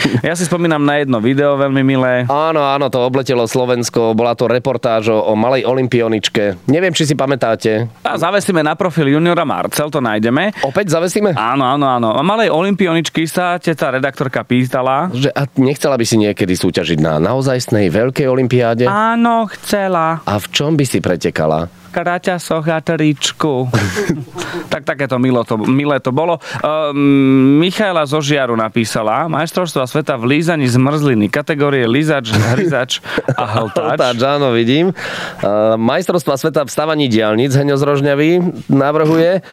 Ja si spomínam na jedno video veľmi milé. Áno, to obletelo Slovensko. Bola to reportáž o malej olympioničke. Neviem, či si pamätáte. A zavesíme na profil juniora Marcel, to nájdeme. Opäť zavesíme? Áno. A malej olympioničky sa tá redaktorka pýtala. Že a nechcela by si niekedy súťažiť na naozajstnej veľkej olympiáde? Áno, chcela. A v čom by si pretekala? Kraťasoch a tričku. Tak takéto milé to bolo. Michaela zo Žiaru napísala majstrovstvá sveta v lízaní zmrzliny. Kategórie lízač, hryzač a hltač. Hltač, áno, vidím. Majstrovstvá sveta v stavaní diaľnic Heňo z Rožňavy navrhuje.